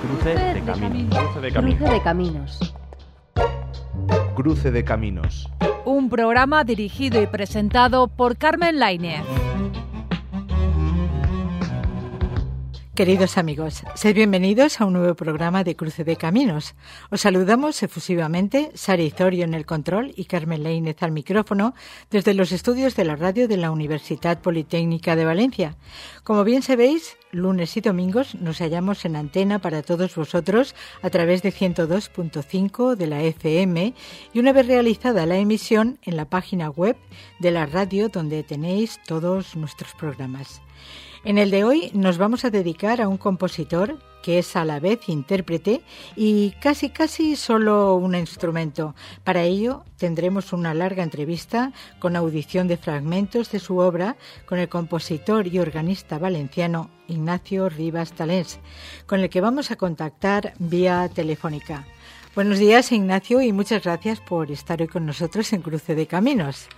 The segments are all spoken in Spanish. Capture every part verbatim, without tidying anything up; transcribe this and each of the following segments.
Cruce de caminos. Cruce de caminos. Cruce de caminos. Cruce de caminos. Un programa dirigido y presentado por Carmen Lainez. Queridos amigos, sed bienvenidos a un nuevo programa de Cruce de Caminos. Os saludamos efusivamente, Sara Izorio en el control y Carmen Lainez al micrófono, desde los estudios de la radio de la Universidad Politécnica de Valencia. Como bien sabéis, lunes y domingos nos hallamos en antena para todos vosotros a través de ciento dos punto cinco de la F M y una vez realizada la emisión en la página web de la radio donde tenéis todos nuestros programas. En el de hoy nos vamos a dedicar a un compositor que es a la vez intérprete y casi casi solo un instrumento. Para ello tendremos una larga entrevista con audición de fragmentos de su obra con el compositor y organista valenciano Ignacio Rivas Talens, con el que vamos a contactar vía telefónica. Buenos días, Ignacio, y muchas gracias por estar hoy con nosotros en Cruce de Caminos.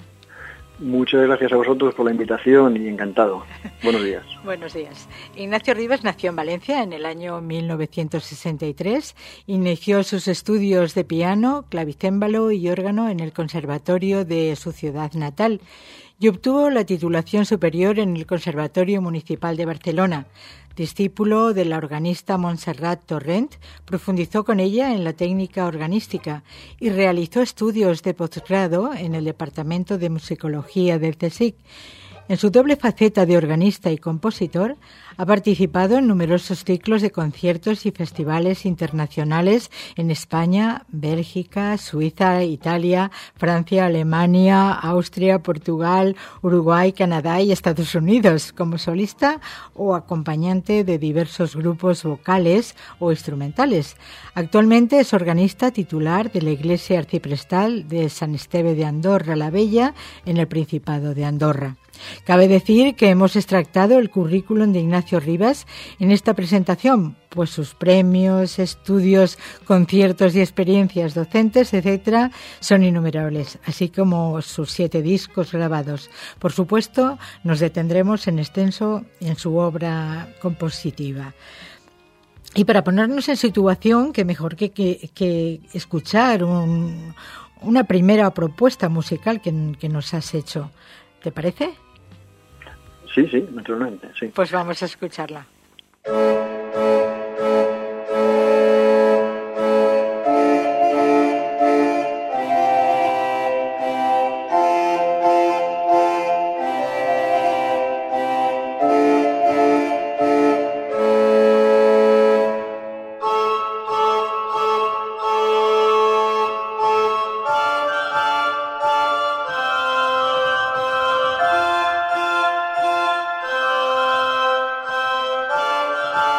Muchas gracias a vosotros por la invitación y encantado. Buenos días. Buenos días. Ignacio Rivas nació en Valencia en el año mil novecientos sesenta y tres. Inició sus estudios de piano, clavicémbalo y órgano en el conservatorio de su ciudad natal y obtuvo la titulación superior en el Conservatorio Municipal de Barcelona. Discípulo de la organista Montserrat Torrent, profundizó con ella en la técnica organística y realizó estudios de posgrado en el Departamento de Musicología del CSIC. En su doble faceta de organista y compositor, ha participado en numerosos ciclos de conciertos y festivales internacionales en España, Bélgica, Suiza, Italia, Francia, Alemania, Austria, Portugal, Uruguay, Canadá y Estados Unidos, como solista o acompañante de diversos grupos vocales o instrumentales. Actualmente es organista titular de la Iglesia Arciprestal de San Esteve de Andorra la Vella, en el Principado de Andorra. Cabe decir que hemos extractado el currículum de Ignacio Rivas en esta presentación, pues sus premios, estudios, conciertos y experiencias docentes, etcétera, son innumerables, así como sus siete discos grabados. Por supuesto, nos detendremos en extenso en su obra compositiva. Y para ponernos en situación, que mejor que, que, que escuchar un, una primera propuesta musical que, que nos has hecho. ¿Te parece? Sí, sí, naturalmente, sí. Pues vamos a escucharla. Thank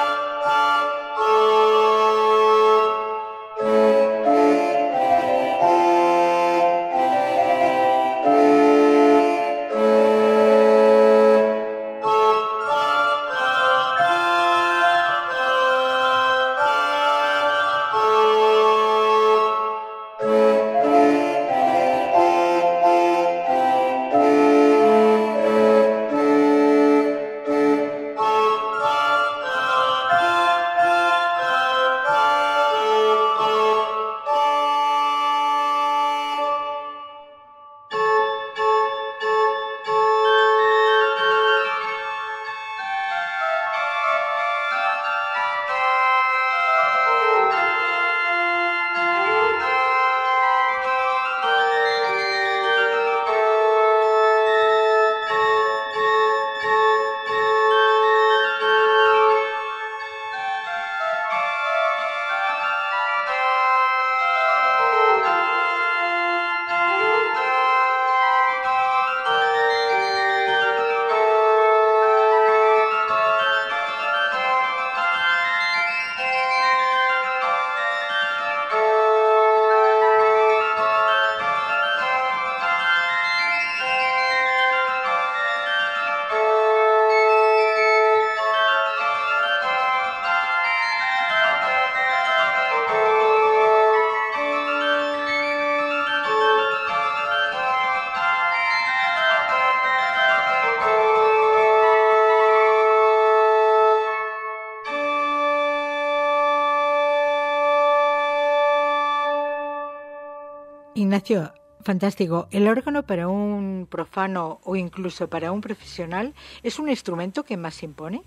Ignacio, fantástico. ¿El órgano para un profano o incluso para un profesional es un instrumento que más se impone?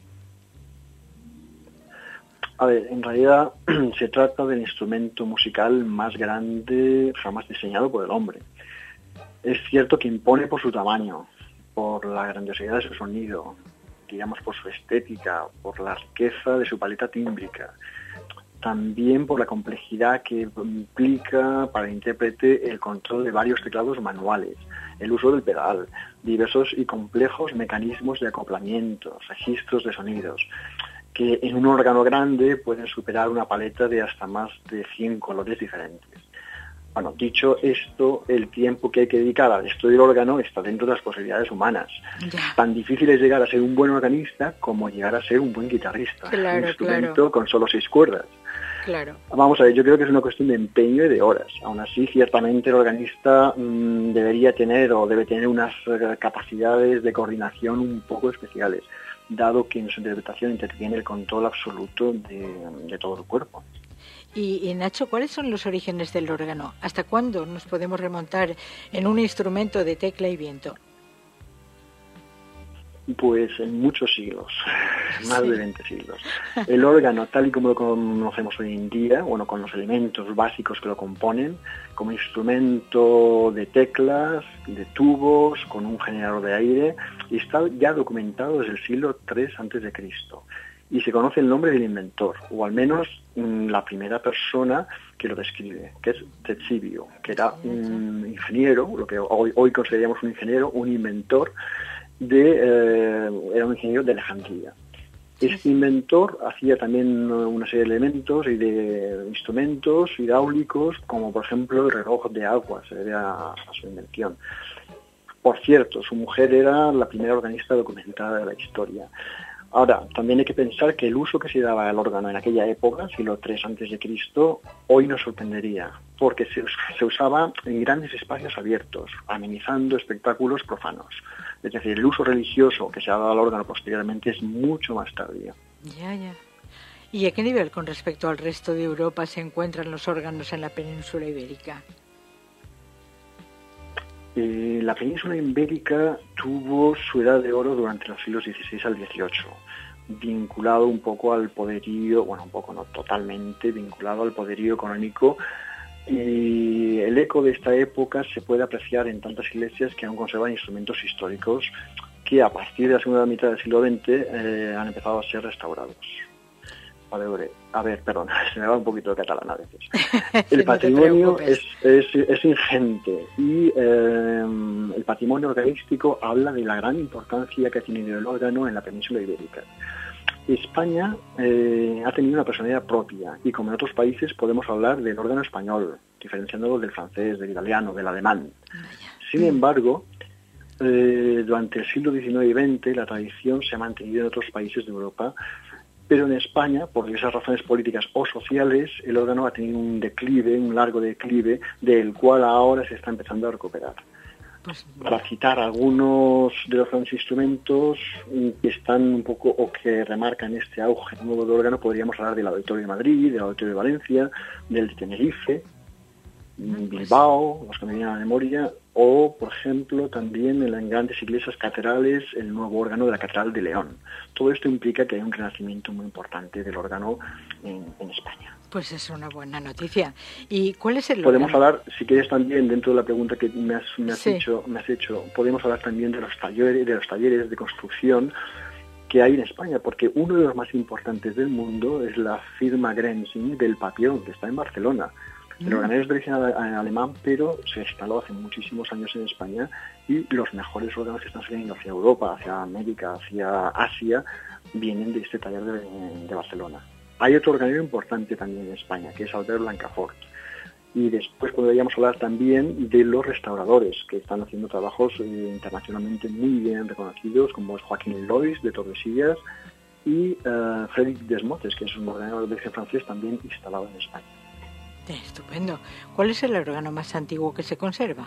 A ver, en realidad se trata del instrumento musical más grande jamás diseñado por el hombre. Es cierto que impone por su tamaño, por la grandiosidad de su sonido, digamos por su estética, por la riqueza de su paleta tímbrica, también por la complejidad que implica para el intérprete el control de varios teclados manuales, el uso del pedal, diversos y complejos mecanismos de acoplamiento, registros de sonidos, que en un órgano grande pueden superar una paleta de hasta más de cien colores diferentes. Bueno, dicho esto, el tiempo que hay que dedicar al estudio del órgano está dentro de las posibilidades humanas. Ya. Tan difícil es llegar a ser un buen organista como llegar a ser un buen guitarrista. Claro, un instrumento claro. con solo seis cuerdas. Claro. Vamos a ver, yo creo que es una cuestión de empeño y de horas. Aún así, ciertamente el organista mmm, debería tener o debe tener unas uh, capacidades de coordinación un poco especiales, dado que en su interpretación interviene el control absoluto de, de todo el cuerpo. Y, y Nacho, ¿cuáles son los orígenes del órgano? ¿Hasta cuándo nos podemos remontar en un instrumento de tecla y viento? Pues en muchos siglos, más Sí. de veinte siglos. El órgano, tal y como lo conocemos hoy en día, bueno, con los elementos básicos que lo componen, como instrumento de teclas, de tubos, con un generador de aire, está ya documentado desde el siglo tres antes de Cristo. Y se conoce el nombre del inventor, o al menos mmm, la primera persona que lo describe, que es Ctesibio, que era un ingeniero, lo que hoy, hoy consideraríamos un ingeniero, un inventor, de eh, era un ingeniero de Alejandría. Este inventor hacía también una serie de elementos y de instrumentos hidráulicos, como por ejemplo el reloj de agua, se debe a, a su invención. Por cierto, su mujer era la primera organista documentada de la historia. Ahora, también hay que pensar que el uso que se daba al órgano en aquella época, siglo tres antes de Cristo, hoy nos sorprendería, porque se, se usaba en grandes espacios abiertos, amenizando espectáculos profanos. Es decir, el uso religioso que se ha dado al órgano posteriormente es mucho más tardío. Ya, ya. ¿Y a qué nivel con respecto al resto de Europa se encuentran los órganos en la península ibérica? Eh, la península ibérica tuvo su edad de oro durante los siglos dieciséis al dieciocho, vinculado un poco al poderío, bueno, un poco no, totalmente vinculado al poderío económico, y el eco de esta época se puede apreciar en tantas iglesias que aún conservan instrumentos históricos que a partir de la segunda mitad del siglo veinte eh, han empezado a ser restaurados. A ver, a ver, perdón, se me va un poquito de catalán a veces. El No patrimonio es, es, es ingente y eh, el patrimonio organístico habla de la gran importancia que ha tenido el órgano en la península ibérica. España eh, ha tenido una personalidad propia y como en otros países podemos hablar del órgano español, diferenciándolo del francés, del italiano, del alemán. Sin embargo, eh, durante el siglo diecinueve y veinte la tradición se ha mantenido en otros países de Europa, pero en España, por diversas razones políticas o sociales, el órgano ha tenido un declive, un largo declive, del cual ahora se está empezando a recuperar. Pues, Para citar algunos de los grandes instrumentos que están un poco o que remarcan este auge nuevo del órgano, podríamos hablar del Auditorio de Madrid, del Auditorio de Valencia, del de Tenerife, Bilbao, los que me vienen a la memoria, o, por ejemplo, también en las grandes iglesias catedrales, el nuevo órgano de la Catedral de León. Todo esto implica que hay un renacimiento muy importante del órgano en, en España. pues es una buena noticia. ¿Y cuál es el Podemos órgano? hablar, si quieres también, dentro de la pregunta que me has, me has, Sí. hecho, me has hecho, podemos hablar también de los talleres, de los talleres de construcción que hay en España, porque uno de los más importantes del mundo es la firma Grenzing del Papillon, que está en Barcelona. El organero es de origen ale- alemán, pero se instaló hace muchísimos años en España y los mejores órganos que están saliendo hacia Europa, hacia América, hacia Asia, vienen de este taller de, de Barcelona. Hay otro organero importante también en España, que es Albert Blancafort. Y después podríamos hablar también de los restauradores, que están haciendo trabajos eh, internacionalmente muy bien reconocidos, como es Joaquín Lois, de Tordesillas, y uh, Frédéric Desmotes, que es un organero de origen francés también instalado en España. Estupendo. ¿Cuál es el órgano más antiguo que se conserva?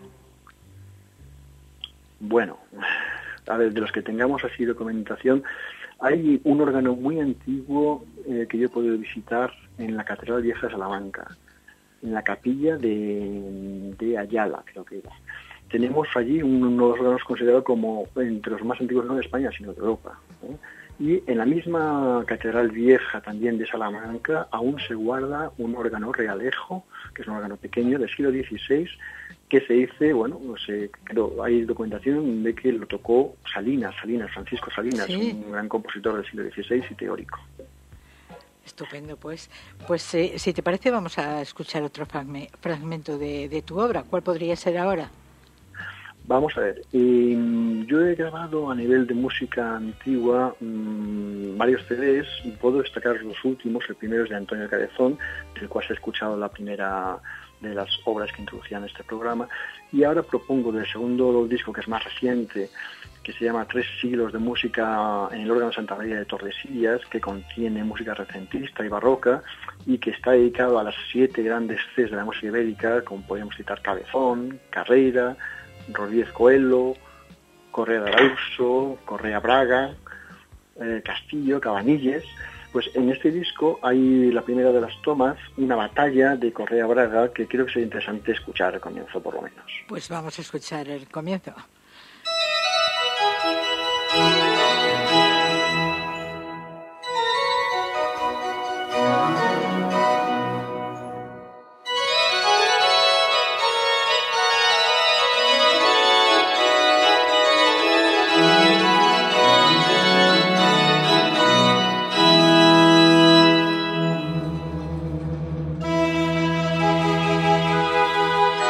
Bueno, a ver, de los que tengamos así documentación, hay un órgano muy antiguo eh, que yo he podido visitar en la Catedral Vieja de Salamanca. en la capilla de, de Ayala, creo que era. Tenemos allí unos órganos considerados como entre los más antiguos no de España, sino de Europa, ¿eh? Y en la misma catedral vieja también de Salamanca aún se guarda un órgano realejo, que es un órgano pequeño del siglo dieciséis, que se dice, bueno, no sé, creo, hay documentación de que lo tocó Salinas, Salinas, Francisco Salinas, sí, un gran compositor del siglo dieciséis y teórico. Estupendo, pues. Pues eh, si te parece vamos a escuchar otro fragme, fragmento de, de tu obra. ¿Cuál podría ser ahora? Vamos a ver, eh, yo he grabado a nivel de música antigua mmm, varios C Ds, puedo destacar los últimos, el primero es de Antonio Cabezón, del cual se ha escuchado la primera de las obras que introducían este programa, y ahora propongo del segundo disco, que es más reciente, que se llama Tres siglos de música en el órgano Santa María de Tordesillas, que contiene música recentista y barroca, y que está dedicado a las siete grandes Cs de la música ibérica, como podríamos citar Cabezón, Carreira, Rodríguez Coelho, Correa de Arauso, Correa Braga, eh, Castillo, Cabanilles. Pues en este disco hay la primera de las tomas, una batalla de Correa Braga, que creo que sería interesante escuchar al comienzo, por lo menos. Pues vamos a escuchar el comienzo.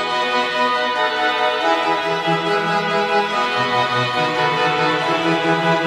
Thank you.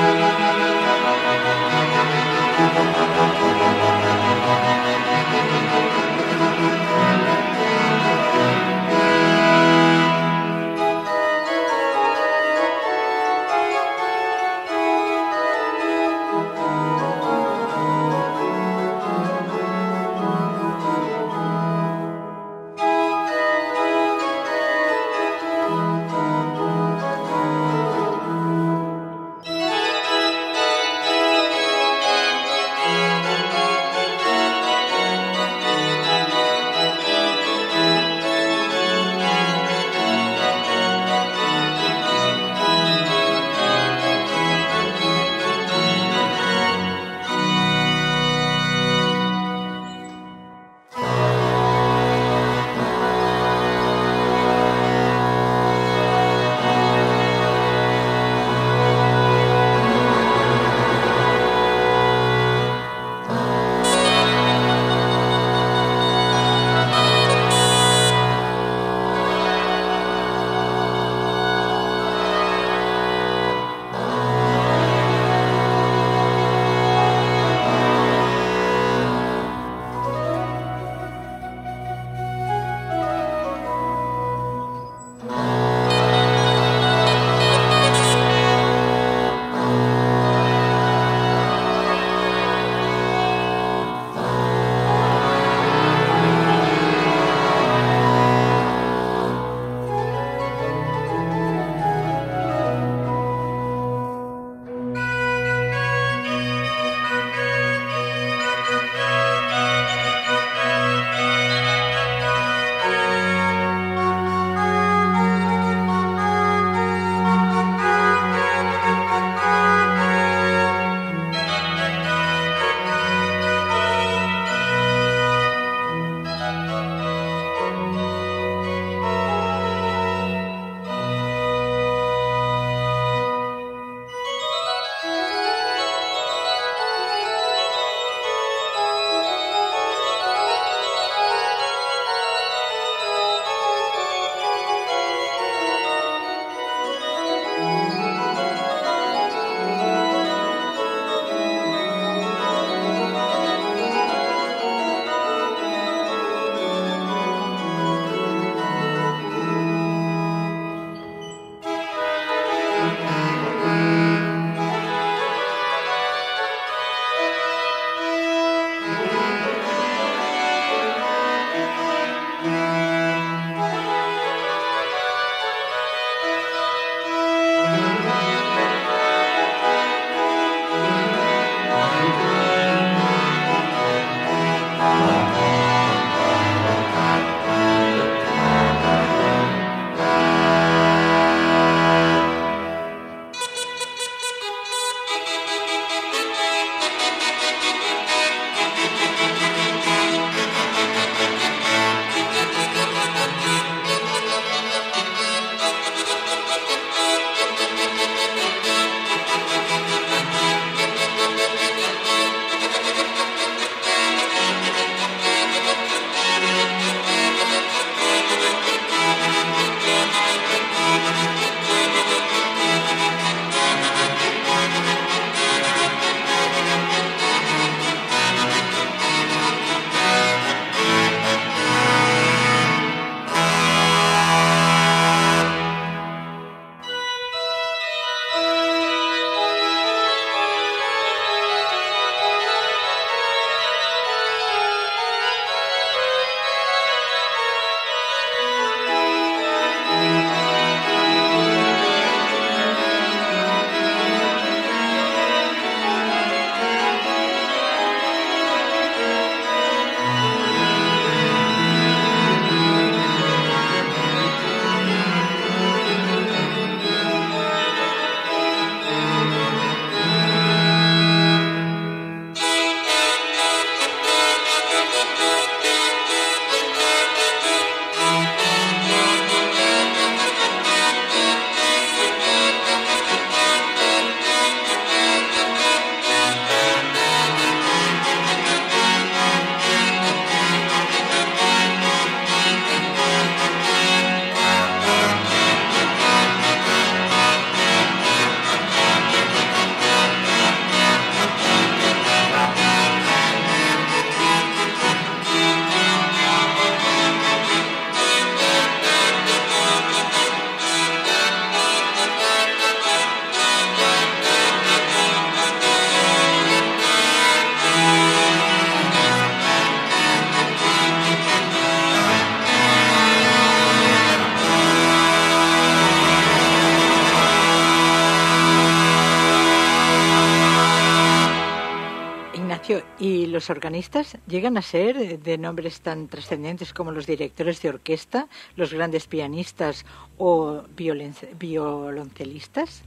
Ignacio, ¿y los organistas llegan a ser de nombres tan trascendentes como los directores de orquesta, los grandes pianistas o violen- violoncelistas?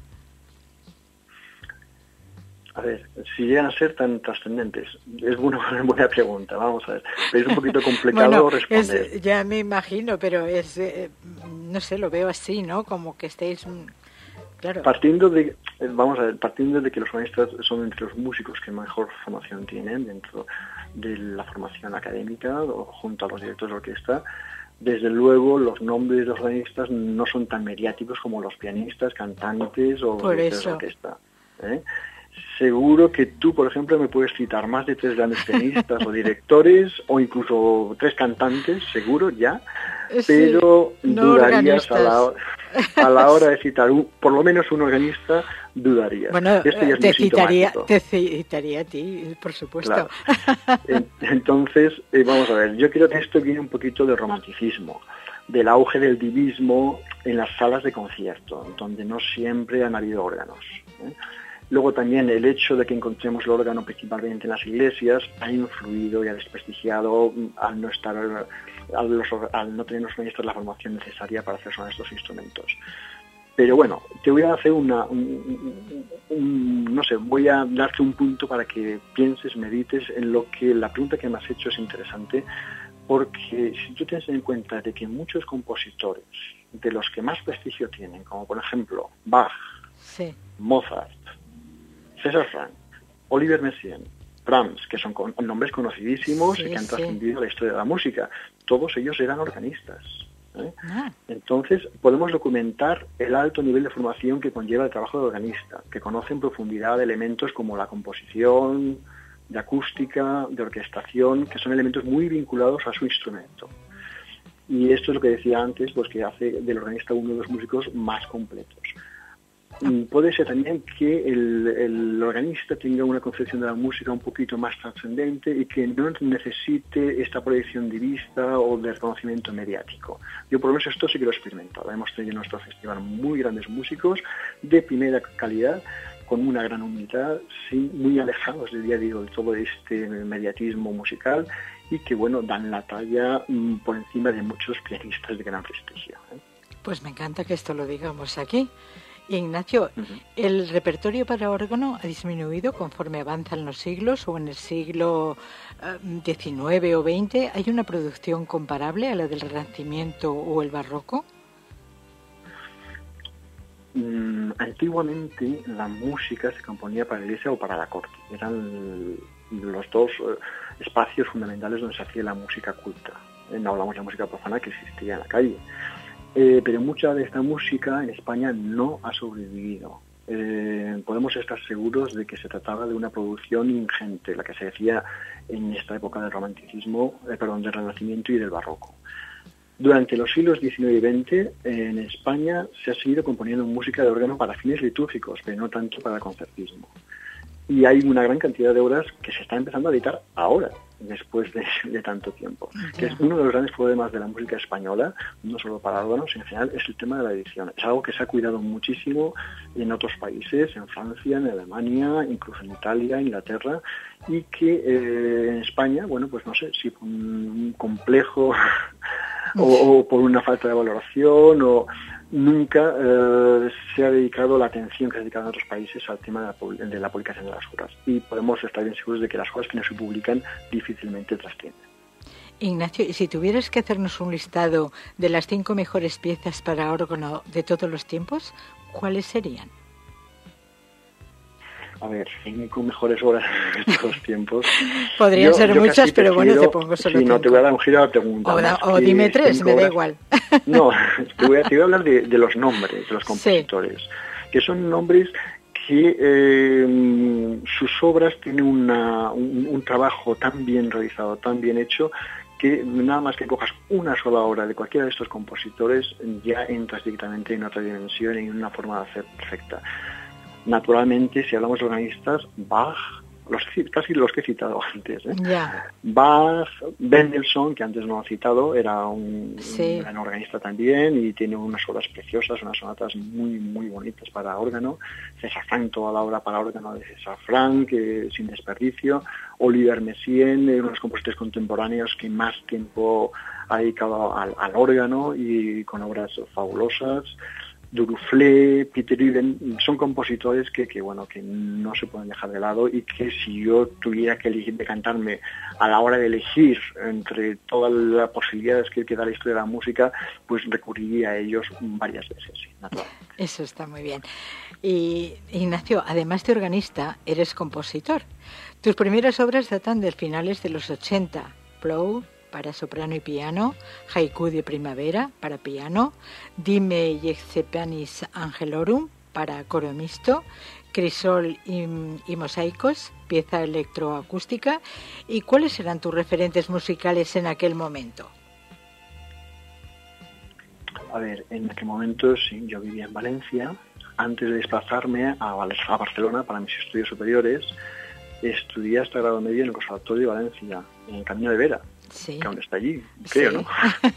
A ver, si llegan a ser tan trascendentes, es una buena pregunta, vamos a ver. Pero es un poquito complicado bueno, responder. Es, ya me imagino, pero es, eh, no sé, lo veo así, ¿no? Como que estéis, claro. Partiendo de, vamos a ver, partiendo de que los organistas son entre los músicos que mejor formación tienen dentro de la formación académica o junto a los directores de orquesta, desde luego los nombres de los organistas no son tan mediáticos como los pianistas, cantantes o Por directores eso. de orquesta, ¿eh? Seguro que tú, por ejemplo, me puedes citar más de tres grandes pianistas o directores o incluso tres cantantes, seguro ya, Sí, pero no dudarías a la, organistas. a la hora de citar un, por lo menos un organista, dudarías. Bueno, Esto ya es te muy citaría, sintomático. te citaría a ti, por supuesto. Claro. Entonces, eh, vamos a ver, yo creo que esto viene un poquito del romanticismo, del auge del divismo en las salas de concierto, donde no siempre han habido órganos, ¿eh? Luego también el hecho de que encontremos el órgano principalmente en las iglesias ha influido y ha desprestigiado al no estar, al, los, al no tener los organistas la formación necesaria para hacer sonar estos instrumentos. Pero bueno, te voy a hacer una, un, un, no sé, voy a darte un punto para que pienses, medites en lo que la pregunta que me has hecho es interesante, porque si tú tienes en cuenta de que muchos compositores, de los que más prestigio tienen, como por ejemplo Bach, Sí. Mozart, César Franck, Oliver Messiaen, Brahms, que son con, nombres conocidísimos Sí, y que han sí. trascendido la historia de la música, todos ellos eran organistas, ¿eh? Ah, Entonces podemos documentar el alto nivel de formación que conlleva el trabajo de organista, que conoce en profundidad elementos como la composición, de acústica, de orquestación, que son elementos muy vinculados a su instrumento. Y esto es lo que decía antes, pues que hace del organista uno de los músicos más completos. Puede ser también que el, el organista tenga una concepción de la música un poquito más trascendente y que no necesite esta proyección de vista o de reconocimiento mediático. Yo por lo menos esto sí que lo he experimentado. Hemos tenido en nuestro festival muy grandes músicos de primera calidad, con una gran humildad, sí, muy alejados del día a día de todo este mediatismo musical y que, bueno, dan la talla mm, por encima de muchos pianistas de gran prestigio, ¿eh? pues me encanta que esto lo digamos aquí. Ignacio, Uh-huh. ¿el repertorio para órgano ha disminuido conforme avanzan los siglos o en el siglo diecinueve o veinte? ¿Hay una producción comparable a la del Renacimiento o el Barroco? Mm, antiguamente la música se componía para la iglesia o para la corte. Eran los dos eh, espacios fundamentales donde se hacía la música culta. Eh, no hablamos de música profana que existía en la calle. Eh, pero mucha de esta música en España no ha sobrevivido. Eh, podemos estar seguros de que se trataba de una producción ingente, la que se hacía en esta época del romanticismo, eh, perdón, del Renacimiento y del Barroco. Durante los siglos diecinueve y veinte, en España se ha seguido componiendo música de órgano para fines litúrgicos, pero no tanto para concertismo. Y hay una gran cantidad de obras que se están empezando a editar ahora, después de, de tanto tiempo. Que es uno de los grandes problemas de la música española, no solo para órganos, en general, es el tema de la edición. Es algo que se ha cuidado muchísimo en otros países, en Francia, en Alemania, incluso en Italia, Inglaterra, y que eh, en España, bueno, pues no sé, si por un complejo o, o por una falta de valoración o nunca eh, se ha dedicado la atención que se ha dedicado en otros países al tema de la, de la publicación de las obras. Y podemos estar bien seguros de que las obras que no se publican difícilmente trascienden. Ignacio, y si tuvieras que hacernos un listado de las cinco mejores piezas para órgano de todos los tiempos, ¿cuáles serían? A ver, cinco mejores obras de todos los tiempos. Podrían yo, ser yo muchas, pero bueno, te quiero, pongo solo sí, cinco. no, te voy a dar un giro a la pregunta. O, da, o dime tres, me da horas. igual. No, te voy a, te voy a hablar de, de los nombres de los compositores, sí. Que son nombres que eh, sus obras tienen una, un, un trabajo tan bien realizado, tan bien hecho, que nada más que cojas una sola obra de cualquiera de estos compositores, ya entras directamente en otra dimensión y en una forma de hacer perfecta. Naturalmente, si hablamos de organistas, Bach, los, casi los que he citado antes. ¿eh? Yeah. Bach, Mendelssohn, que antes no he citado, era un, sí. un gran organista también y tiene unas obras preciosas, unas sonatas muy muy bonitas para órgano. César Franck, toda la obra para órgano de César Franck, eh, sin desperdicio. Olivier Messiaen, uno de los compositores contemporáneos que más tiempo ha dedicado al, al órgano y con obras fabulosas. Duruflé, Peter Iben, son compositores que, que bueno que no se pueden dejar de lado y que si yo tuviera que elegir, decantarme a la hora de elegir entre todas las posibilidades que, que da la historia de la música, pues recurriría a ellos varias veces, sí, naturalmente. Eso está muy bien. Y Ignacio, además de organista, eres compositor. Tus primeras obras datan de finales de los ochenta, Plow para soprano y piano, Haiku de primavera para piano, Dime Yexepanis Angelorum para coro mixto, Crisol y, y mosaicos, pieza electroacústica. ¿Y cuáles eran tus referentes musicales en aquel momento? A ver, en aquel momento sí, yo vivía en Valencia. Antes de desplazarme a, a Barcelona para mis estudios superiores, estudié hasta grado medio en el Conservatorio de Valencia, en el Camino de Vera. Sí. Que aún está allí, creo, sí. ¿no?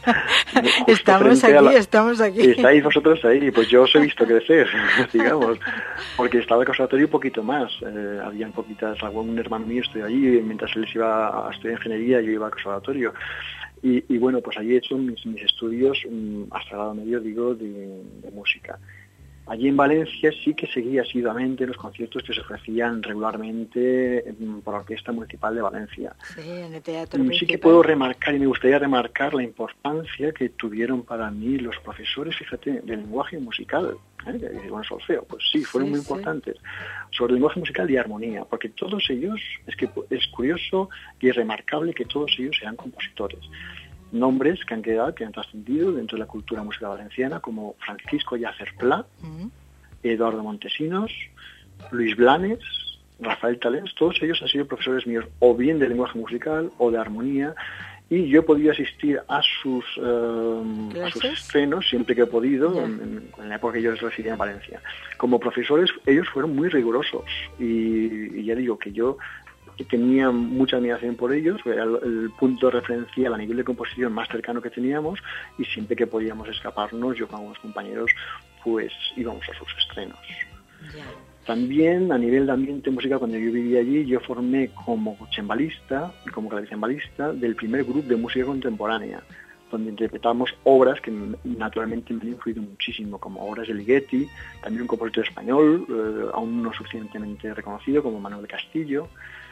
Estamos aquí, la... estamos aquí. Estáis vosotros ahí, pues yo os he visto crecer, digamos, porque estaba el conservatorio un poquito más, eh, había un poquitas, algún hermano mío estudió allí, mientras él se iba a estudiar ingeniería, yo iba al conservatorio, y, y bueno, pues allí he hecho mis, mis estudios, hasta grado medio, digo, de, de música. Allí en Valencia sí que seguía asiduamente los conciertos que se ofrecían regularmente por la Orquesta Municipal de Valencia. Sí, en el teatro sí principal. Que puedo remarcar, y me gustaría remarcar la importancia que tuvieron para mí los profesores, fíjate, del lenguaje musical, ¿eh? Bueno, solfeo, pues sí, fueron sí, muy sí. importantes, sobre el lenguaje musical y armonía, porque todos ellos, es que es curioso y es remarcable que todos ellos sean compositores. Nombres que han quedado, que han trascendido dentro de la cultura musical valenciana, como Francisco Llacer Pla, uh-huh. Eduardo Montesinos, Luis Blanes, Rafael Talens, todos ellos han sido profesores míos, o bien de lenguaje musical o de armonía, y yo he podido asistir a sus, uh, a sus estrenos siempre que he podido, yeah. en, en la época que yo residía en Valencia. Como profesores, ellos fueron muy rigurosos, y, y ya digo que yo tenía mucha admiración por ellos, era el, el punto de referencial a nivel de composición más cercano que teníamos, y siempre que podíamos escaparnos, yo con algunos compañeros, pues íbamos a sus estrenos. Yeah. También a nivel de ambiente musical, cuando yo vivía allí, yo formé como cembalista y como clavicembalista del primer grupo de música contemporánea, donde interpretamos obras que naturalmente me han influido muchísimo, como obras de Ligeti, también un compositor español, eh, aún no suficientemente reconocido, como Manuel Castillo.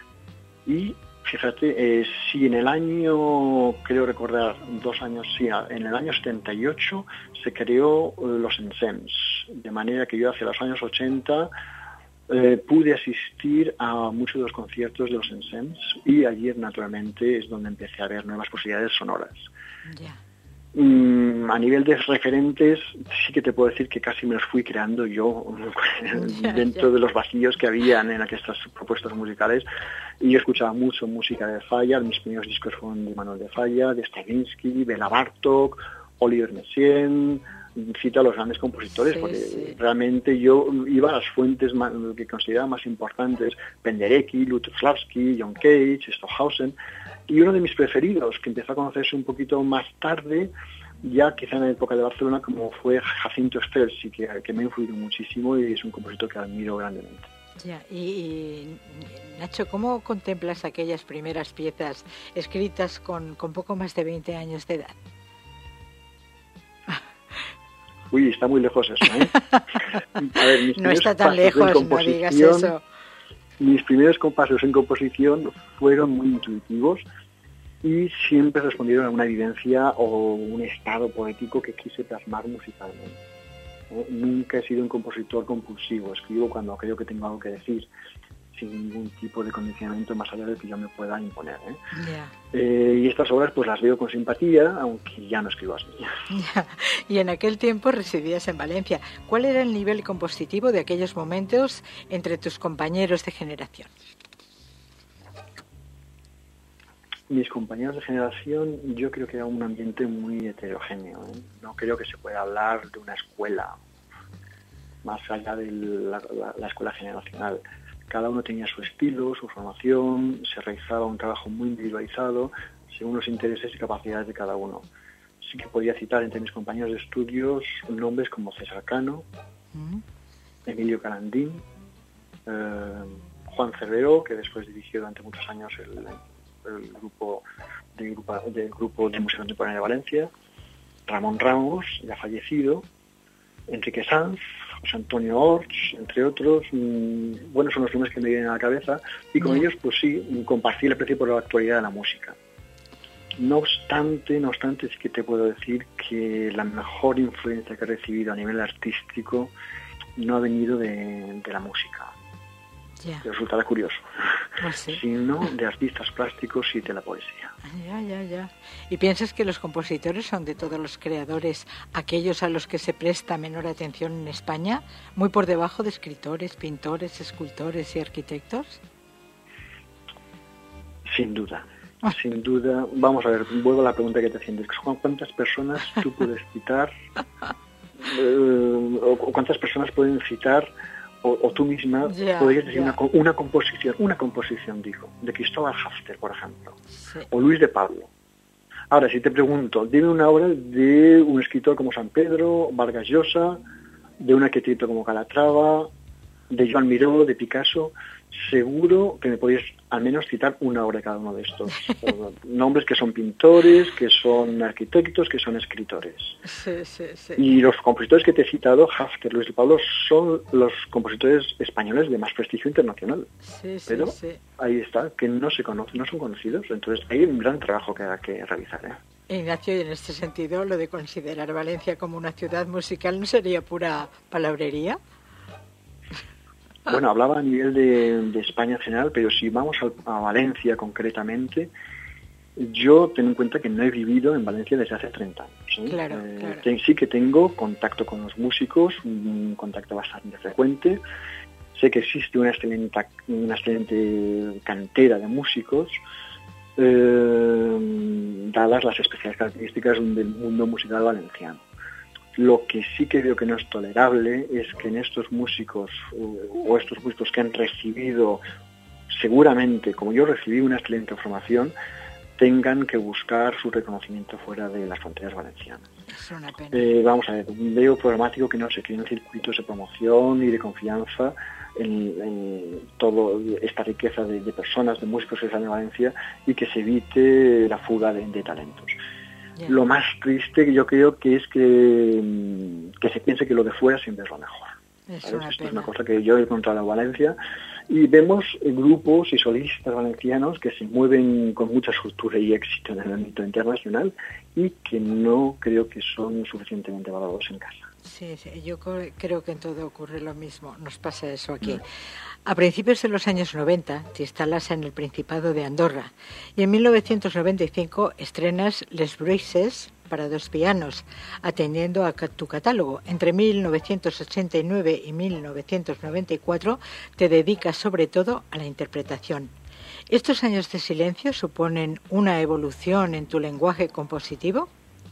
Y fíjate, eh, si en el año, creo recordar, dos años, sí, en el año setenta y ocho se creó eh, los ensems, de manera que yo hacia los años ochenta eh, pude asistir a muchos de los conciertos de los ensems, y ayer naturalmente es donde empecé a ver nuevas posibilidades sonoras. Yeah. Mm, a nivel de referentes, sí que te puedo decir que casi me los fui creando yo yeah, dentro yeah. de los vacíos que habían en estas propuestas musicales. Y yo escuchaba mucho música de Falla, mis primeros discos fueron de Manuel de Falla, de Stravinsky, Bela Bartók, Olivier Messiaen, cito a los grandes compositores, sí, porque sí. realmente yo iba a las fuentes más, que consideraba más importantes, Penderecki, Lutoslawski, John Cage, Stockhausen, y uno de mis preferidos, que empezó a conocerse un poquito más tarde, ya quizá en la época de Barcelona, como fue Jacinto Streltsy, que, que me ha influido muchísimo y es un compositor que admiro grandemente. Ya, y, y Nacho, ¿cómo contemplas aquellas primeras piezas escritas con, con poco más de veinte años de edad? Uy, está muy lejos eso, ¿eh? A ver, mis no está tan lejos, no digas eso. Mis primeros compases en composición fueron muy intuitivos y siempre respondieron a una vivencia o un estado poético que quise plasmar musicalmente. ¿Eh? Nunca he sido un compositor compulsivo, escribo cuando creo que tengo algo que decir, sin ningún tipo de condicionamiento más allá del que yo me pueda imponer. ¿eh? Yeah. Eh, y estas obras pues las veo con simpatía, aunque ya no escribo así. Yeah. Y en aquel tiempo residías en Valencia. ¿Cuál era el nivel compositivo de aquellos momentos entre tus compañeros de generación? Mis compañeros de generación, yo creo que era un ambiente muy heterogéneo. ¿eh? No creo que se pueda hablar de una escuela más allá de la, la, la escuela generacional. Cada uno tenía su estilo, su formación, se realizaba un trabajo muy individualizado según los intereses y capacidades de cada uno. Sí que podía citar entre mis compañeros de estudios nombres como César Cano, mm. Emilio Calandín, eh, Juan Cerveró, que después dirigió durante muchos años el, el grupo del grupo, de, grupo de Música Contemporánea de Valencia, Ramón Ramos, ya fallecido, Enrique Sanz, José Antonio Orts, entre otros. Mmm, bueno, son los nombres que me vienen a la cabeza, y con mm. ellos, pues sí, compartí el aprecio por la actualidad de la música. No obstante, no obstante, sí que te puedo decir que la mejor influencia que he recibido a nivel artístico no ha venido de, de la música. Yeah. Te resultará curioso. Pues sí. Sino de artistas plásticos y de la poesía. Ya, ya, ya. ¿Y piensas que los compositores son, de todos los creadores, aquellos a los que se presta menor atención en España, muy por debajo de escritores, pintores, escultores y arquitectos? Sin duda. Sin duda. Vamos a ver, vuelvo a la pregunta que te hacían. ¿Cuántas personas tú puedes citar eh, o cuántas personas pueden citar o, o tú misma yeah, podrías decir yeah. una, una composición, una composición, digo, de Cristóbal Hafter, por ejemplo, sí. o Luis de Pablo? Ahora, si te pregunto, dime una obra de un escritor como San Pedro, Vargas Llosa, de un arquitecto como Calatrava, de Joan Miró, de Picasso, seguro que me podéis al menos citar una obra de cada uno de estos nombres, que son pintores, que son arquitectos, que son escritores. Sí, sí, sí. Y los compositores que te he citado, Hafter, Luis de Pablo, son los compositores españoles de más prestigio internacional. Sí, sí, Pero sí. ahí está, que no se conocen, no son conocidos. Entonces hay un gran trabajo que hay que realizar, ¿eh? Ignacio, y en este sentido, lo de considerar Valencia como una ciudad musical, ¿no sería pura palabrería? Bueno, hablaba a nivel de, de España en general, pero si vamos a, a Valencia concretamente, yo tengo en cuenta que no he vivido en Valencia desde hace treinta años. ¿sí? Claro, eh, claro. Te, sí que tengo contacto con los músicos, un contacto bastante frecuente. Sé que existe una excelente, una excelente cantera de músicos, eh, dadas las especiales características del mundo musical valenciano. Lo que sí que veo que no es tolerable es que en estos músicos o estos músicos que han recibido, seguramente, como yo recibí una excelente formación, tengan que buscar su reconocimiento fuera de las fronteras valencianas. Es una pena. Eh, vamos a ver, veo problemático que no se creen circuitos de promoción y de confianza en, en toda esta riqueza de, de personas, de músicos que están en Valencia, y que se evite la fuga de, de talentos. Yeah. Lo más triste que yo creo que es que, que se piense que lo de fuera siempre es lo mejor. Es una, Esto es una cosa que yo he encontrado en Valencia, y vemos grupos y solistas valencianos que se mueven con mucha soltura y éxito en el ámbito internacional y que no creo que son suficientemente valorados en casa. Sí, sí, yo creo que en todo ocurre lo mismo, nos pasa eso aquí. Mm. A principios de los años noventa te instalas en el Principado de Andorra y en mil novecientos noventa y cinco estrenas Les Bruixes para dos pianos, atendiendo a tu catálogo. Entre mil novecientos ochenta y nueve y mil novecientos noventa y cuatro te dedicas sobre todo a la interpretación. ¿Estos años de silencio suponen una evolución en tu lenguaje compositivo?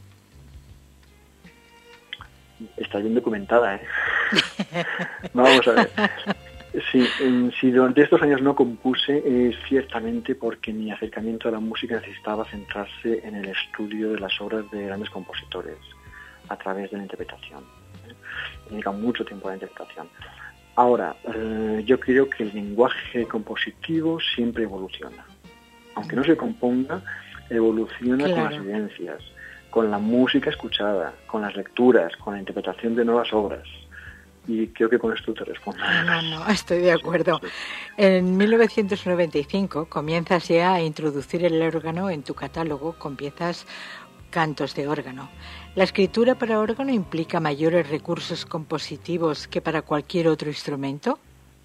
Está bien documentada, ¿eh? Vamos a ver. Sí, si durante estos años no compuse, es ciertamente porque mi acercamiento a la música necesitaba centrarse en el estudio de las obras de grandes compositores a través de la interpretación. ¿eh? Dedica mucho tiempo a la interpretación. Ahora, eh, yo creo que el lenguaje compositivo siempre evoluciona. Aunque no se componga, evoluciona claro. con las vivencias, con la música escuchada, con las lecturas, con la interpretación de nuevas obras. Y creo que con esto te respondo. No, no, estoy de acuerdo. Sí, sí. En mil novecientos noventa y cinco comienzas ya a introducir el órgano en tu catálogo con piezas Cantos de órgano. ¿La escritura para órgano implica mayores recursos compositivos que para cualquier otro instrumento?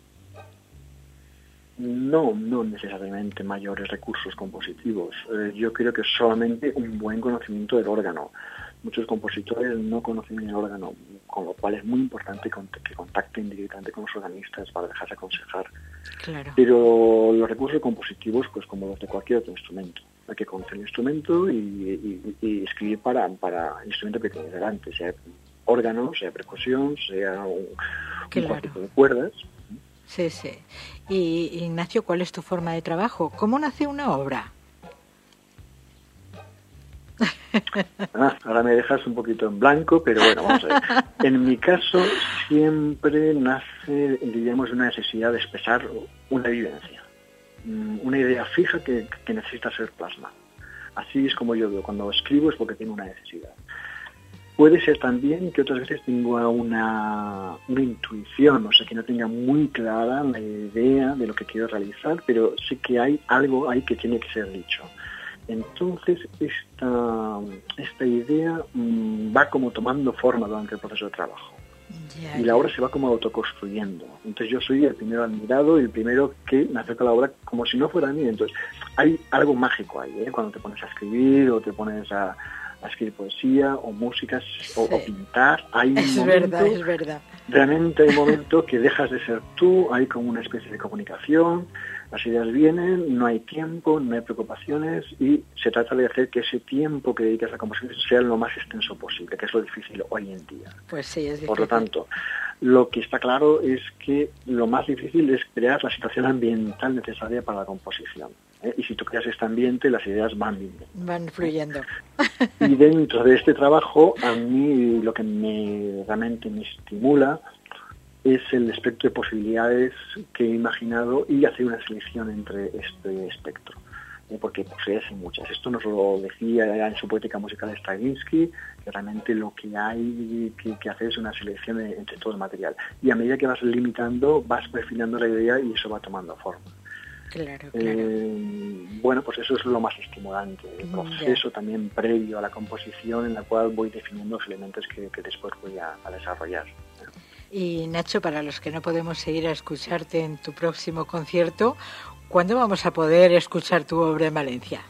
No, no necesariamente mayores recursos compositivos. Eh, yo creo que solamente un buen conocimiento del órgano. Muchos compositores no conocen el órgano, con lo cual es muy importante que contacten directamente con los organistas para dejarse aconsejar. Claro. Pero los recursos compositivos, pues como los de cualquier otro instrumento, hay que conocer el instrumento y, y, y escribir para, para el instrumento que tienes delante, sea órgano, sea percusión, sea un, claro. un tipo de cuerdas. Sí, sí. Y Ignacio, ¿cuál es tu forma de trabajo? ¿Cómo nace una obra? Ah, ahora me dejas un poquito en blanco, pero bueno, vamos a ver. En mi caso siempre nace, diríamos, una necesidad de expresar una vivencia, una idea fija que, que necesita ser plasmada. Así es como yo veo, cuando escribo es porque tengo una necesidad. Puede ser también que otras veces tengo una, una intuición, o sea, que no tenga muy clara la idea de lo que quiero realizar, pero sé que hay algo ahí que tiene que ser dicho. Entonces, esta, esta idea mmm, va como tomando forma durante el proceso de trabajo. Ya, y la obra se va como autoconstruyendo. Entonces yo soy el primero admirado y el primero que me acerca a la obra como si no fuera mí. Entonces hay algo mágico ahí, ¿eh? Cuando te pones a escribir o te pones a, a escribir poesía o músicas sí. o, o pintar. Hay es un verdad, momento, es verdad. Realmente hay un momento que dejas de ser tú, hay como una especie de comunicación. Las ideas vienen, no hay tiempo, no hay preocupaciones y se trata de hacer que ese tiempo que dedicas a la composición sea lo más extenso posible, que es lo difícil hoy en día. Pues sí, es difícil. Por lo tanto, lo que está claro es que lo más difícil es crear la situación ambiental necesaria para la composición. ¿eh? Y si tú creas este ambiente, las ideas van viniendo. Van fluyendo. Y dentro de este trabajo, a mí lo que me realmente me estimula es el espectro de posibilidades que he imaginado y hacer una selección entre este espectro, ¿eh? porque posibilidades hay muchas. Esto nos lo decía en su poética musical Stravinsky, que realmente lo que hay que, que hacer es una selección de, entre todo el material. Y a medida que vas limitando, vas perfilando la idea y eso va tomando forma. Claro, claro. Eh, bueno, pues eso es lo más estimulante, el proceso yeah. también previo a la composición en la cual voy definiendo los elementos que, que después voy a, a desarrollar. Y Nacho, para los que no podemos ir a escucharte en tu próximo concierto, ¿cuándo vamos a poder escuchar tu obra en Valencia?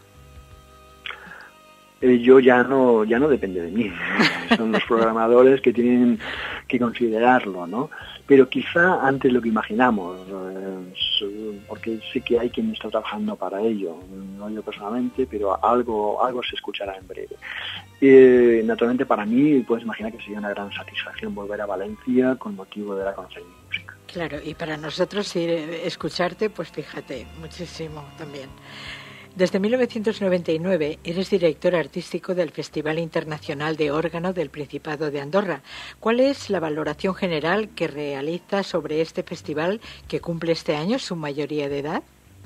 Eh, yo ya no ya no depende de mí, ¿no? Son los programadores que tienen que considerarlo, ¿no? Pero quizá antes de lo que imaginamos, eh, porque sé que hay quien está trabajando para ello, no yo personalmente, pero algo algo se escuchará en breve. Eh, naturalmente para mí, puedes imaginar que sería una gran satisfacción volver a Valencia con motivo de la conocer mi música. Claro, y para nosotros ir escucharte, pues fíjate, muchísimo también. Desde mil novecientos noventa y nueve eres director artístico del Festival Internacional de Órgano del Principado de Andorra. ¿Cuál es la valoración general que realizas sobre este festival que cumple este año su mayoría de edad?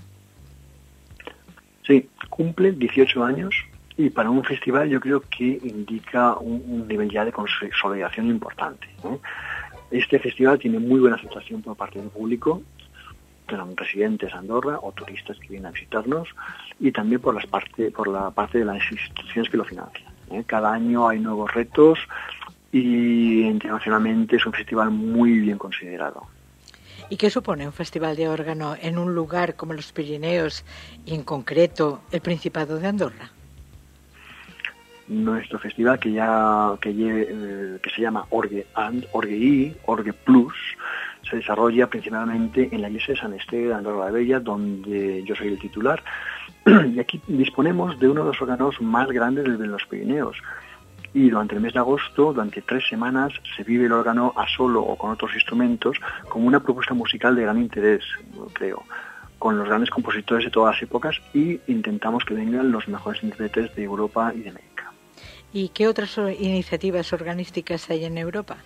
Sí, cumple dieciocho años y para un festival yo creo que indica un, un nivel ya de consolidación importante, ¿no? Este festival tiene muy buena aceptación por parte del público, eran residentes de Andorra o turistas que vienen a visitarnos y también por las parte por la parte de las instituciones que lo financian, ¿eh? Cada año hay nuevos retos y internacionalmente es un festival muy bien considerado. ¿Y qué supone un festival de órgano en un lugar como los Pirineos y en concreto el Principado de Andorra? Nuestro festival que ya que, eh, que se llama Orgue and Orgue I, Orgue Plus, se desarrolla principalmente en la iglesia de San Esteve de Andorra la Bella, donde yo soy el titular. Y aquí disponemos de uno de los órganos más grandes de los Pirineos. Y durante el mes de agosto, durante tres semanas, se vive el órgano a solo o con otros instrumentos como una propuesta musical de gran interés, creo, con los grandes compositores de todas las épocas y intentamos que vengan los mejores intérpretes de Europa y de América. ¿Y qué otras iniciativas organísticas hay en Europa?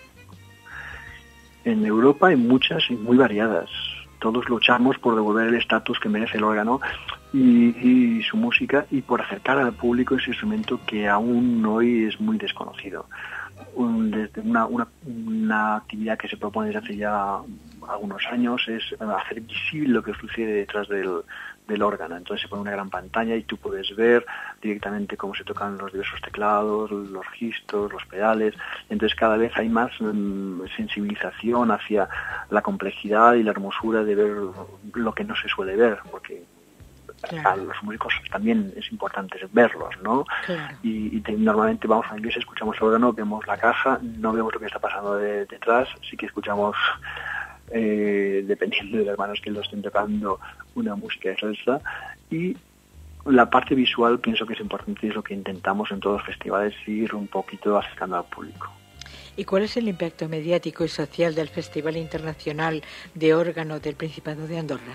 En Europa hay muchas y muy variadas. Todos luchamos por devolver el estatus que merece el órgano y, y su música y por acercar al público ese instrumento que aún hoy es muy desconocido. Un, desde una, una, una actividad que se propone desde hace ya algunos años es hacer visible lo que sucede detrás del, del órgano. Entonces se pone una gran pantalla y tú puedes ver directamente cómo se tocan los diversos teclados, los registros, los pedales. Entonces cada vez hay más um, sensibilización hacia la complejidad y la hermosura de ver lo que no se suele ver, porque claro, a los músicos también es importante verlos, ¿no? Claro. Y, y te, normalmente vamos a la iglesia, escuchamos el órgano, vemos la caja, no vemos lo que está pasando de, detrás, sí que escuchamos, eh, dependiendo de las manos que lo estén tocando, una música de salsa. Y la parte visual pienso que es importante y es lo que intentamos en todos los festivales, ir un poquito acercando al público. ¿Y cuál es el impacto mediático y social del Festival Internacional de Órgano del Principado de Andorra?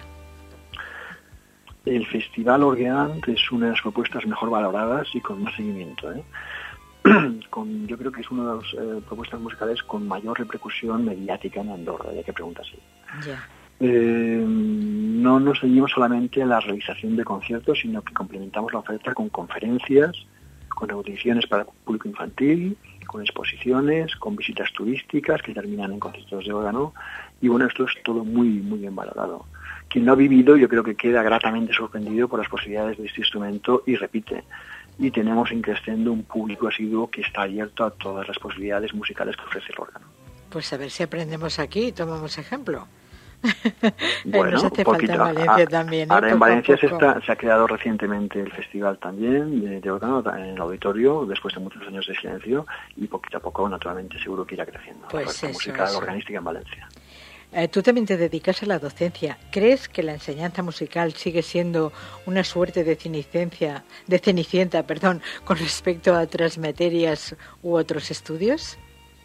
El Festival Orguean es una de las propuestas mejor valoradas y con más seguimiento, ¿eh? Con, yo creo que es una de las eh, propuestas musicales con mayor repercusión mediática en Andorra, ya que preguntas así. Ya. Eh, no nos ceñimos solamente a la realización de conciertos, sino que complementamos la oferta con conferencias, con audiciones para el público infantil, con exposiciones, con visitas turísticas que terminan en conciertos de órgano, y bueno, esto es todo muy, muy bien valorado. Quien lo ha vivido, yo creo que queda gratamente sorprendido por las posibilidades de este instrumento y repite. Y tenemos en crescendo un público asiduo que está abierto a todas las posibilidades musicales que ofrece el órgano. Pues a ver si aprendemos aquí y tomamos ejemplo. Bueno, nos hace poquito. falta en Valencia también. ¿eh? Ahora en Poco a Valencia se, poco. está, se ha creado recientemente el festival también de, de órgano en el auditorio, después de muchos años de silencio, y poquito a poco, naturalmente, seguro que irá creciendo Pues la oferta eso, musical eso. organística en Valencia. Eh, tú también te dedicas a la docencia. ¿Crees que la enseñanza musical sigue siendo una suerte de cenicienta, de cenicienta, perdón, con respecto a otras materias u otros estudios?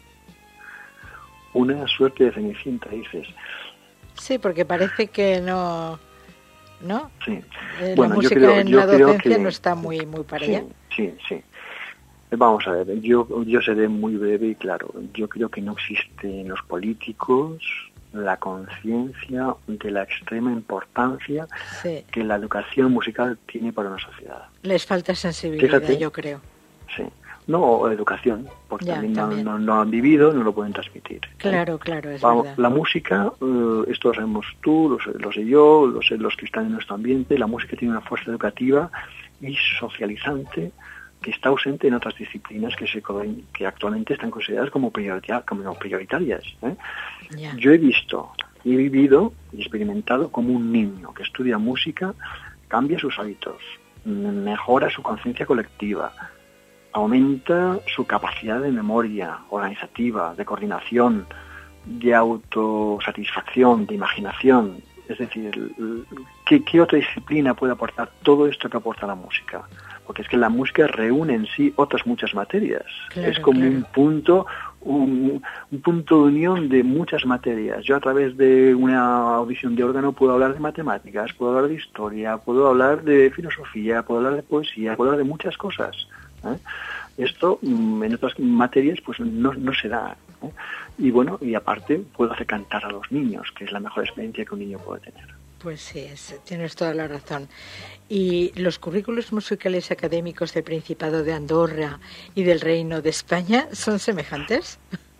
Una suerte de cenicienta, dices. Sí, porque parece que no, ¿no? Sí. Eh, Bueno, la yo música creo- en yo la creo docencia que- no está muy, muy para Sí, allá. sí, sí. Vamos a ver, yo, yo seré muy breve y claro. Yo creo que no existe en los políticos la conciencia de la extrema importancia Sí. que la educación musical tiene para una sociedad. Les falta sensibilidad, Fíjate. yo creo. Sí. No, o educación, porque Ya, también, no- también. No, no han vivido, no lo pueden transmitir. Claro, claro, es Vamos, verdad. la música, eh, esto lo sabemos tú, lo sé, lo sé yo, lo sé los que están en nuestro ambiente, la música tiene una fuerza educativa y socializante que está ausente en otras disciplinas que se co- que actualmente están consideradas como, priorita- como prioritarias. ¿eh? Ya. Yo he visto, he vivido y experimentado como un niño que estudia música cambia sus hábitos, m- mejora su conciencia colectiva, aumenta su capacidad de memoria organizativa, de coordinación, de autosatisfacción, de imaginación. Es decir, l- ¿qué, qué otra disciplina puede aportar todo esto que aporta la música? Porque es que la música reúne en sí otras muchas materias. Claro, es como claro. un punto, un, un punto de unión de muchas materias. Yo a través de una audición de órgano puedo hablar de matemáticas, puedo hablar de historia, puedo hablar de filosofía, puedo hablar de poesía, puedo hablar de muchas cosas. ¿eh? Esto mm, en otras materias pues no, no se da. ¿eh? Y bueno, y aparte puedo hacer cantar a los niños, que es la mejor experiencia que un niño puede tener. Pues sí, es- tienes toda la razón. ¿Y los currículos musicales académicos del Principado de Andorra y del Reino de España son semejantes?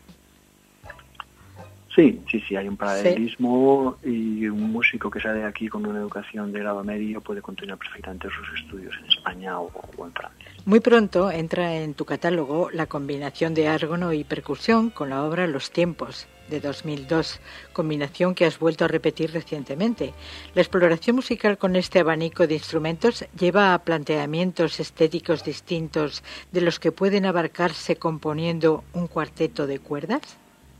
Sí, sí, sí, hay un paralelismo y un músico que sale aquí con una educación de grado medio puede continuar perfectamente sus estudios en España o, o en Francia. Muy pronto entra en tu catálogo la combinación de órgano y percusión con la obra Los Tiempos, de dos mil dos, combinación que has vuelto a repetir recientemente. La exploración musical con este abanico de instrumentos lleva a planteamientos estéticos distintos de los que pueden abarcarse componiendo un cuarteto de cuerdas.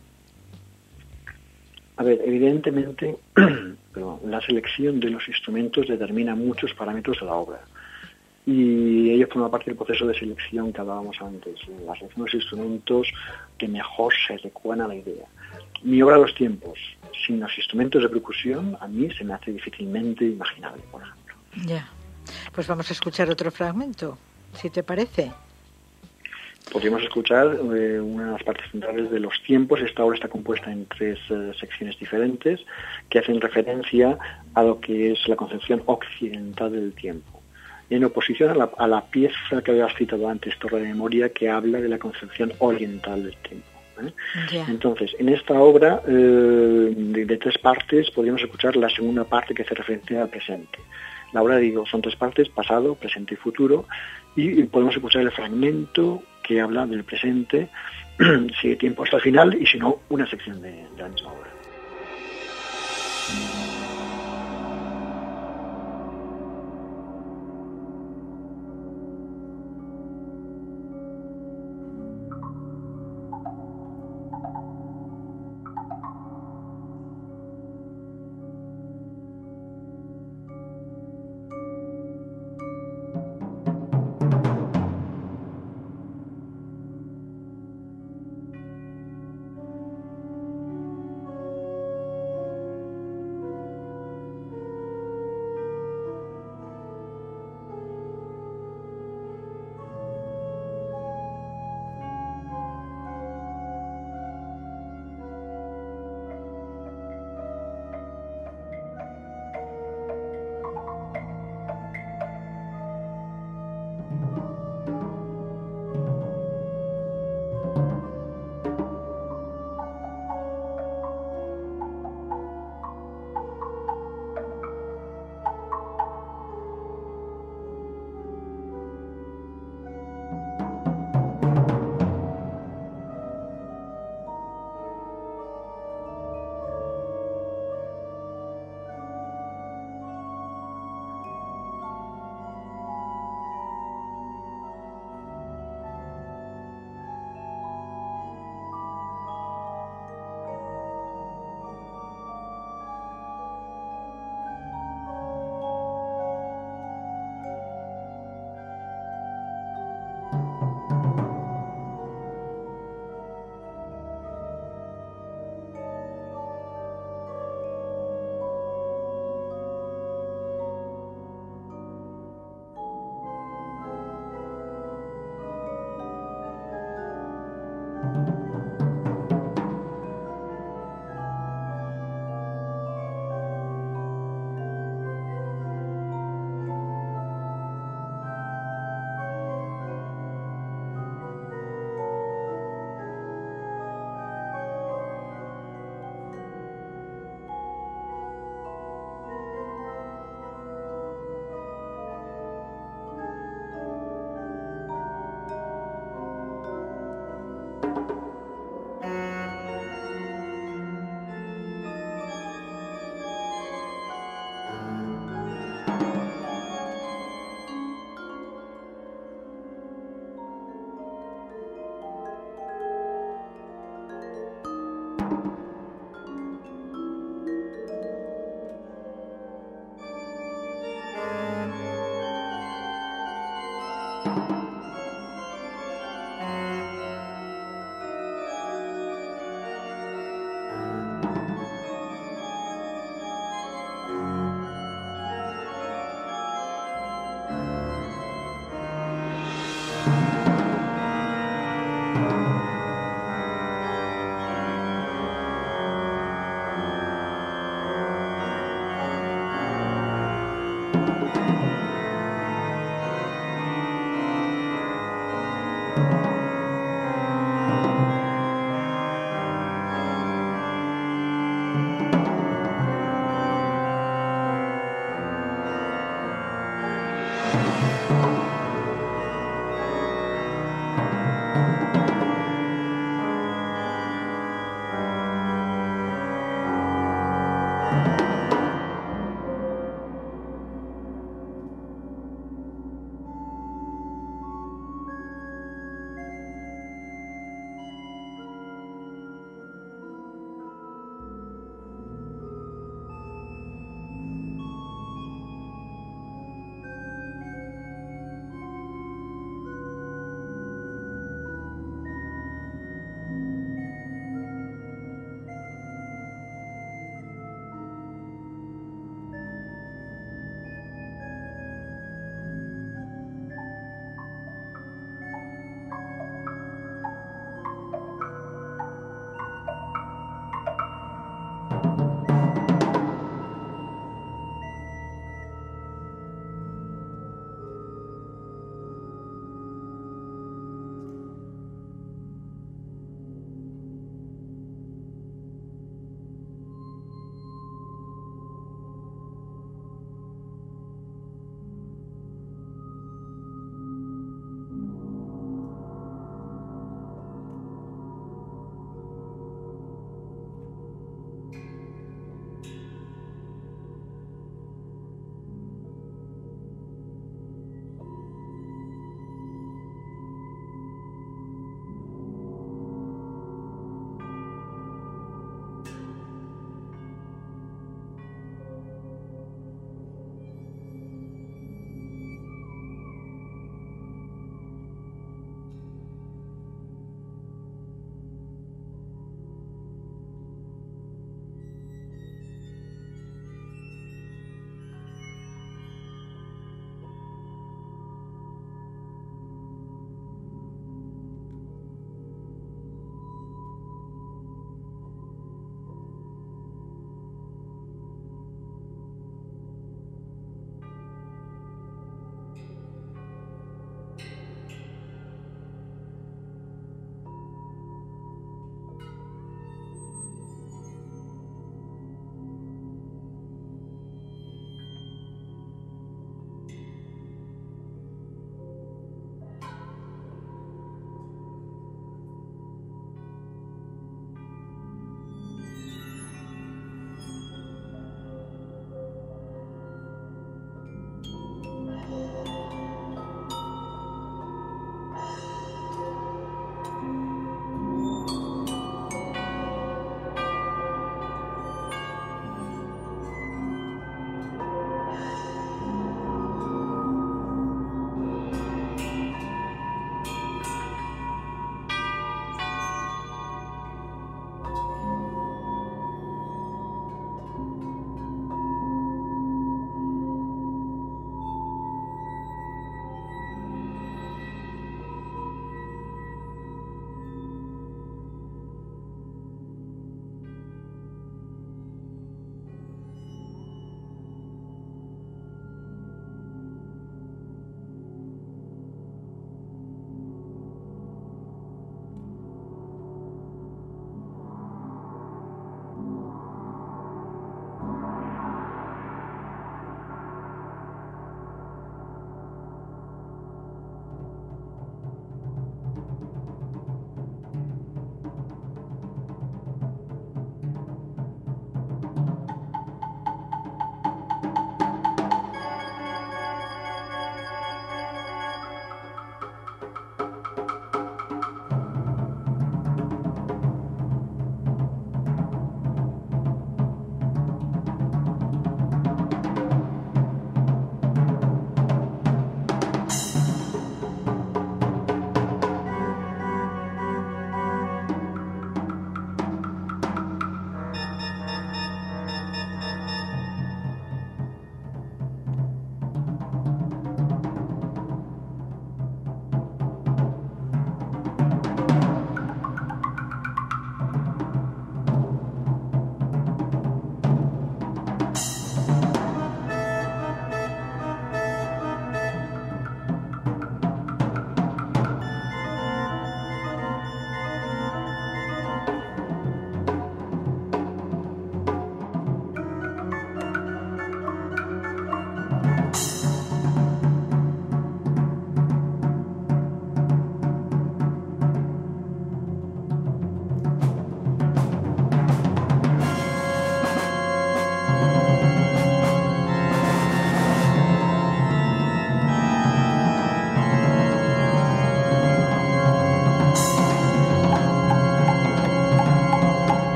A ver, evidentemente, pero la selección de los instrumentos determina muchos parámetros de la obra. Y ello forma parte del proceso de selección que hablábamos antes, la selección de los instrumentos que mejor se adecuan a la idea. Mi obra Los Tiempos, sin los instrumentos de percusión, a mí se me hace difícilmente imaginable, por ejemplo. Ya. Pues vamos a escuchar otro fragmento, si te parece. Podríamos escuchar eh, una de las partes centrales de Los Tiempos. Esta obra está compuesta en tres eh, secciones diferentes que hacen referencia a lo que es la concepción occidental del tiempo, en oposición a la, a la pieza que habías citado antes, Torre de Memoria, que habla de la concepción oriental del tiempo. ¿eh? Ya. Entonces, en esta obra eh, de, de tres partes podríamos escuchar la segunda parte que hace referencia al presente. La obra, digo, son tres partes, pasado, presente y futuro, y, y podemos escuchar el fragmento que habla del presente, si hay tiempo hasta el final, y si no, una sección de, de la misma obra.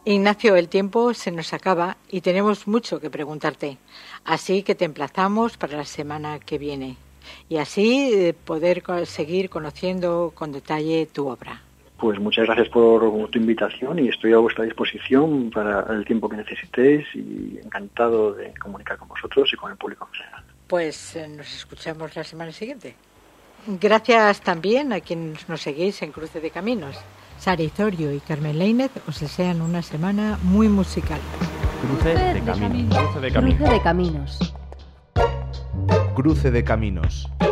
Ignacio, el tiempo se nos acaba y tenemos mucho que preguntarte. Así que te emplazamos para la semana que viene y así eh, poder seguir conociendo con detalle tu obra. Pues muchas gracias por tu invitación y estoy a vuestra disposición para el tiempo que necesitéis y encantado de comunicar con vosotros y con el público en general. Pues eh, nos escuchamos la semana siguiente. Gracias también a quienes nos seguís en Cruce de Caminos. Sara Izorio y Carmen Lainez os desean una semana muy musical. Cruce de caminos. Cruce de caminos. Cruce de caminos. Cruce de caminos.